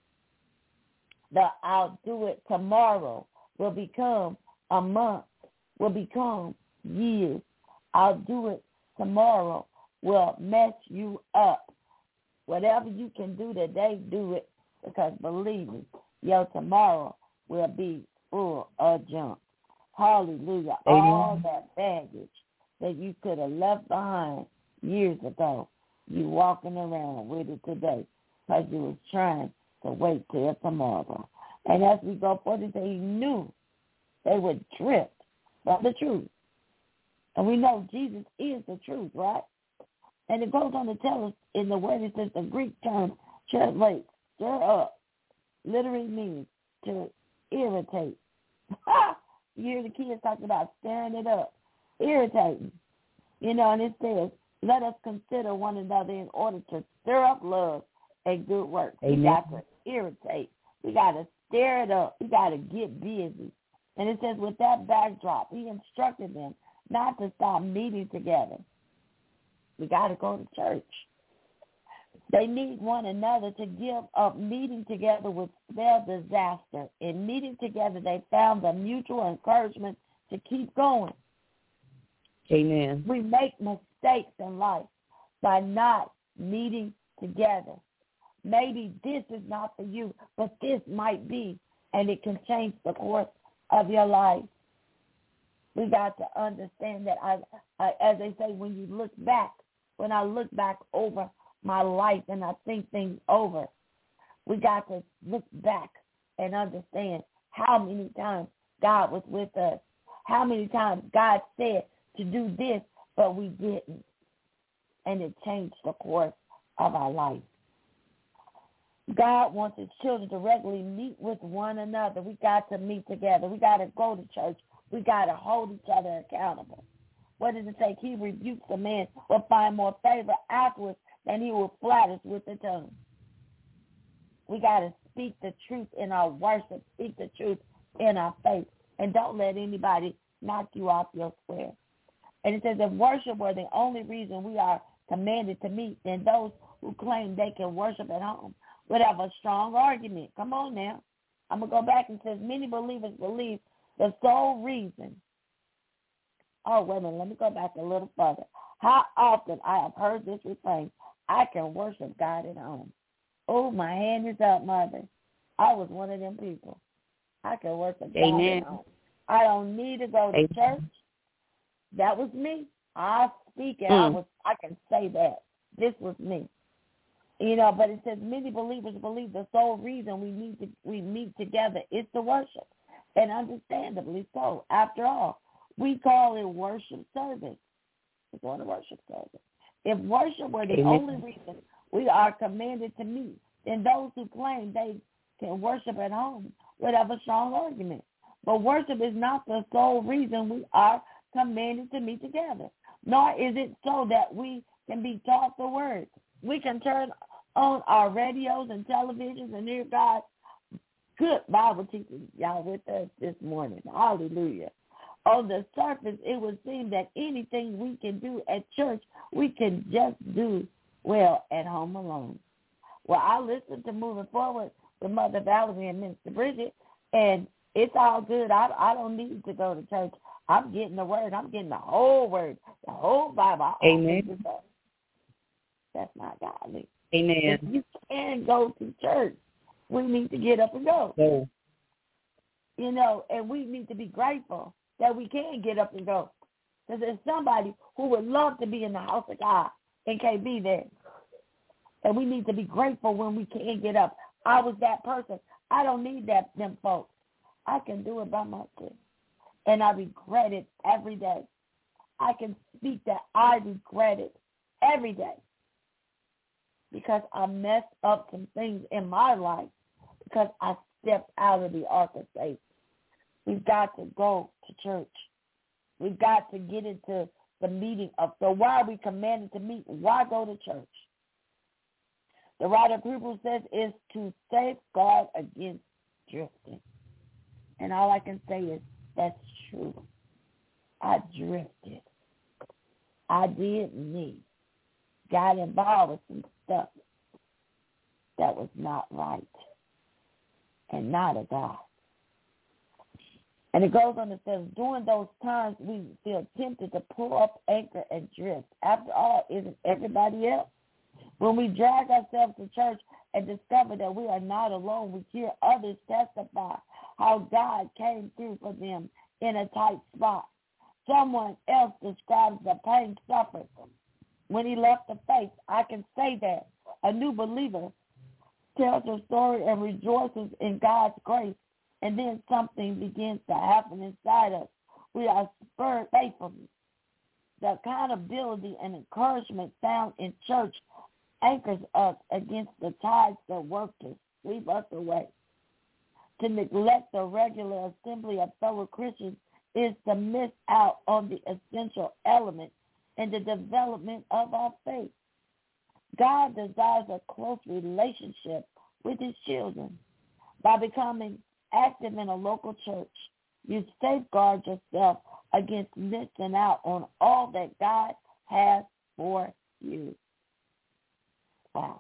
The I'll do it tomorrow will become a month, will become years. I'll do it tomorrow will mess you up. Whatever you can do today, do it, because believe me, your tomorrow will be full of junk. Hallelujah. Amen. All that baggage that you could have left behind years ago, you walking around with it today because you was trying to wait till tomorrow. And as we go forward, he knew they would drift from the truth. And we know Jesus is the truth, right? And it goes on to tell us in the word, it says the Greek term translate, stir up, literally means to irritate. You hear the kids talking about stirring it up, irritating. You know, and it says, let us consider one another in order to stir up love and good works. We got to irritate. We got to stir it up. We got to get busy. And it says, with that backdrop, he instructed them not to stop meeting together, We got to go to church. They need one another to give up. Meeting together would spell disaster. In meeting together, they found the mutual encouragement to keep going. Amen. We make mistakes in life by not meeting together. Maybe this is not for you, but this might be, and it can change the course of your life. We got to understand that, I, I, as they say, when you look back, when I look back over my life and I think things over, we got to look back and understand how many times God was with us, how many times God said to do this, but we didn't, and it changed the course of our life. God wants his children to regularly meet with one another. We got to meet together. We got to go to church. We got to hold each other accountable. What does it say? He rebukes a man will find more favor afterwards than he will flatter with the tongue. We got to speak the truth in our worship, speak the truth in our faith, and don't let anybody knock you off your square. And it says, if worship were the only reason we are commanded to meet, then those who claim they can worship at home would have a strong argument. Come on now. I'm going to go back and says, many believers believe the sole reason. Oh, wait a minute. Let me go back a little further. How often I have heard this refrain, I can worship God at home. Oh, my hand is up, Mother. I was one of them people. I can worship God Amen. at home. I don't need to go to Amen. church. That was me. I speak and mm. I was I can say that. This was me. You know, but it says many believers believe the sole reason we need to we meet together is to worship. And understandably so. After all, we call it worship service. We're going to worship service. If worship were the Amen. only reason we are commanded to meet, then those who claim they can worship at home would have a strong argument. But worship is not the sole reason we are commanded to meet together, nor is it so that we can be taught the word. We can turn on our radios and televisions and hear God's good Bible teaching. Y'all with us this morning. Hallelujah. On the surface, it would seem that anything we can do at church, we can just do well at home alone. Well, I listened to Moving Forward with Mother Valerie and Minister Bridget, and it's all good. I, I don't need to go to church. I'm getting the word. I'm getting the whole word, the whole Bible. Amen. That's not godly. Amen. If you can go to church, we need to get up and go. Yeah. You know, and we need to be grateful that we can get up and go. Because there's somebody who would love to be in the house of God and can't be there. And we need to be grateful when we can get up. I was that person. I don't need that them folks. I can do it by myself. And I regret it every day. I can speak that I regret it every day. Because I messed up some things in my life. Because I stepped out of the ark of faith. We've got to go to church. We've got to get into the meeting of, so why are we commanded to meet? Why go to church? The writer of Hebrews says is to safeguard against drifting. And all I can say is that's true. I drifted. I did me. Got involved with some stuff that was not right and not of God. And it goes on and says, during those times we feel tempted to pull up anchor and drift. After all, isn't everybody else? When we drag ourselves to church and discover that we are not alone, we hear others testify how God came through for them in a tight spot. Someone else describes the pain suffered when he left the faith. I can say that. A new believer tells her story and rejoices in God's grace. And then something begins to happen inside us. We are spurred faithfully. The accountability and encouragement found in church anchors us against the tides that work to sweep us away. To neglect the regular assembly of fellow Christians is to miss out on the essential element in the development of our faith. God desires a close relationship with his children. By becoming active in a local church, you safeguard yourself against missing out on all that God has for you. Wow.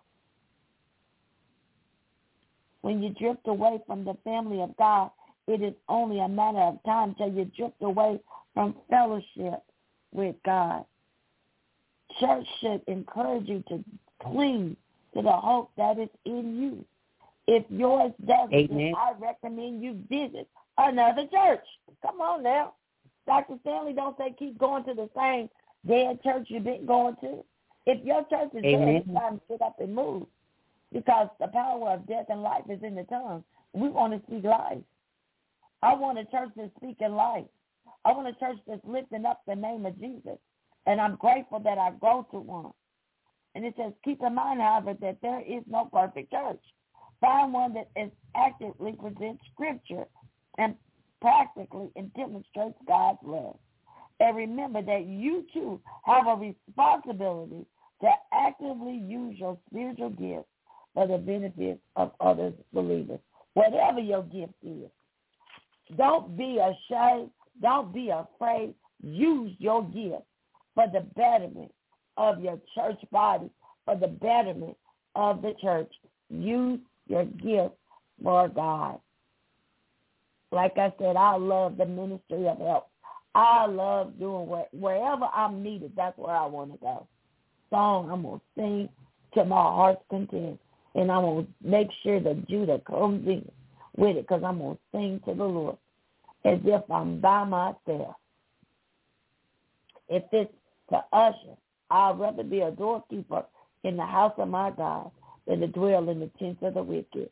When you drift away from the family of God, it is only a matter of time till you drift away from fellowship with God. Church should encourage you to cling to the hope that is in you. If yours doesn't, Amen. I recommend you visit another church. Come on now. Doctor Stanley don't say keep going to the same dead church you've been going to. If your church is Amen. dead, it's time to get up and move. Because the power of death and life is in the tongue. We want to speak life. I want a church that's speaking life. I want a church that's lifting up the name of Jesus. And I'm grateful that I go to one. And it says, keep in mind, however, that there is no perfect church. Find one that is actively presents Scripture and practically and demonstrates God's love. And remember that you, too, have a responsibility to actively use your spiritual gifts for the benefit of other believers, whatever your gift is. Don't be ashamed. Don't be afraid. Use your gift for the betterment of your church body, for the betterment of the church. Use your gift for God. Like I said, I love the ministry of help. I love doing what, wherever I'm needed, that's where I want to go. Song, I'm going to sing to my heart's content, and I'm going to make sure that Judah comes in with it, because I'm going to sing to the Lord as if I'm by myself. If it's to usher, I'd rather be a doorkeeper in the house of my God than to dwell in the tents of the wicked.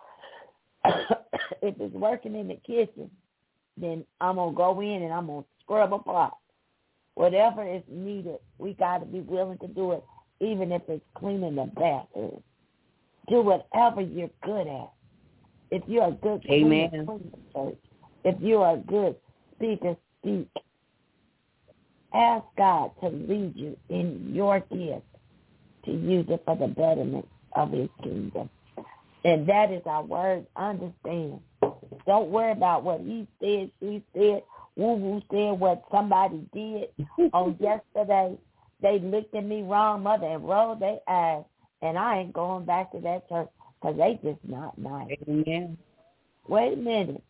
If it's working in the kitchen, then I'm going to go in and I'm going to scrub a pot. Whatever is needed, we got to be willing to do it, even if it's cleaning the bathroom. Do whatever you're good at. If you're a good cleaner, clean the church. If you're a good speaker, speak. Ask God to lead you in your gift to use it for the betterment of his kingdom. And that is our word. Understand. Don't worry about what he said, she said, woo-woo said, what somebody did on yesterday. They looked at me wrong, mother, and rolled their eyes. And I ain't going back to that church because they just not nice. Amen. Wait a minute.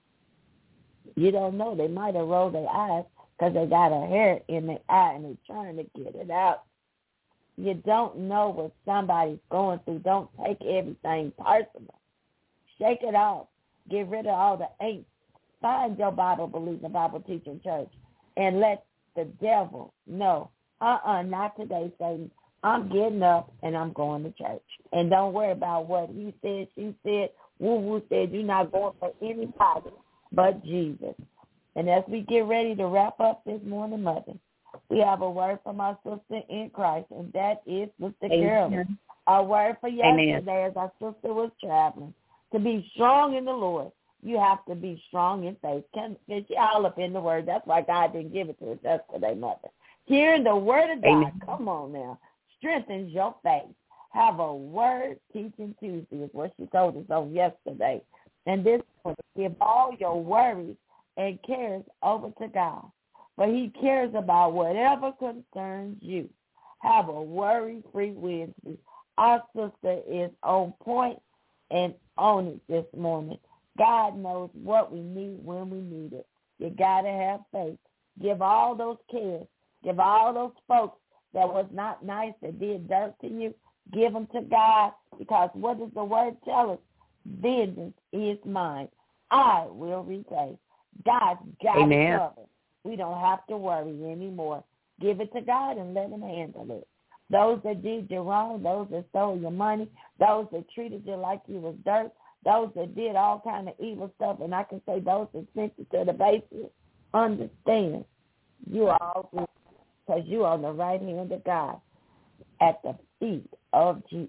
You don't know. They might have rolled their eyes because they got a hair in their eye and they're trying to get it out. You don't know what somebody's going through. Don't take everything personal. Shake it off. Get rid of all the ain'ts. Find your Bible-believing, Bible-teaching church and let the devil know, uh-uh, not today, Satan. I'm getting up and I'm going to church. And don't worry about what he said, she said, woo-woo said. You're not going for anybody but Jesus. And as we get ready to wrap up this morning, Mother, we have a word from our sister in Christ, and that is Sister Carolyn. Our word for yesterday, Amen. As our sister was traveling, to be strong in the Lord, you have to be strong in faith. Can, can she all up in the word? That's why God didn't give it to us yesterday, Mother. Hearing the word of God, Amen. Come on now, strengthens your faith. Have a word teaching Tuesday is what she told us on yesterday. And this one, give all your worries and cares over to God. But he cares about whatever concerns you. Have a worry-free Wednesday. Our sister is on point and on it this morning. God knows what we need when we need it. You got to have faith. Give all those cares. Give all those folks that was not nice, that did dirt to you. Give them to God, because what does the word tell us? Vengeance is mine. I will repay. God's got it covered. We don't have to worry anymore. Give it to God and let him handle it. Those that did you wrong, those that stole your money, those that treated you like you was dirt, those that did all kind of evil stuff, and I can say those that sent you to the basement, understand you are all good because you are on the right hand of God at the feet of Jesus.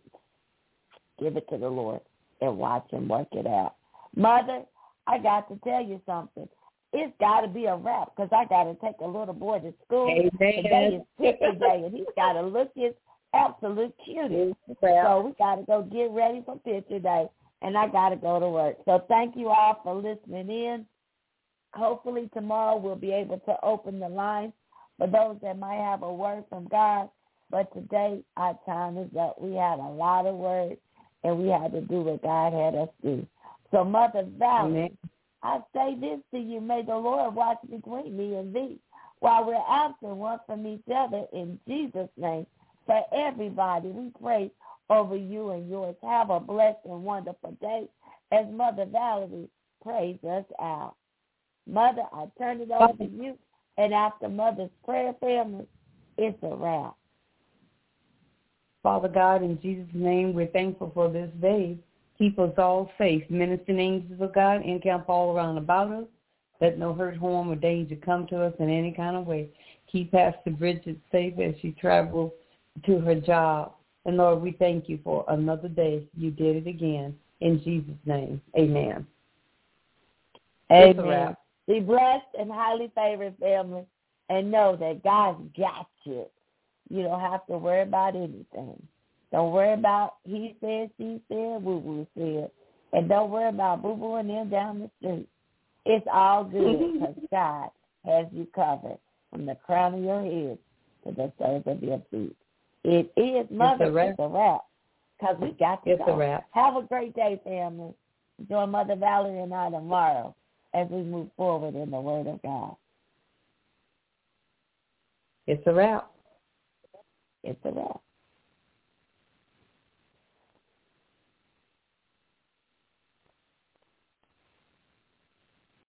Give it to the Lord and watch him work it out. Mother, I got to tell you something. It's got to be a wrap because I got to take a little boy to school. Amen. Today is picture day, and he's got to look his absolute cutie. So we got to go get ready for picture day, and I got to go to work. So thank you all for listening in. Hopefully tomorrow we'll be able to open the line for those that might have a word from God. But today, our time is up. We had a lot of words, and we had to do what God had us do. So, Mother Valerie, Amen. I say this to you. May the Lord watch between me and thee while we're absent one from each other in Jesus' name. For everybody, we pray over you and yours. Have a blessed and wonderful day as Mother Valerie prays us out. Mother, I turn it over to you. And after Mother's prayer, family, it's a wrap. Father God, in Jesus' name, we're thankful for this day. Keep us all safe. Ministering angels of God encamp all around about us. Let no hurt, harm, or danger come to us in any kind of way. Keep Pastor Bridget safe as she travels to her job. And, Lord, we thank you for another day. You did it again. In Jesus' name, amen. Amen. Be blessed and highly favored, family, and know that God's got you. You don't have to worry about anything. Don't worry about he said, she said, woo-woo said. And don't worry about boo-booing them down the street. It's all good because God has you covered from the crown of your head to the soles of your feet. It is, Mother, it's a wrap because we got to It's go. a wrap. Have a great day, family. Join Mother Valerie and I tomorrow as we move forward in the Word of God. It's a wrap. It's a wrap.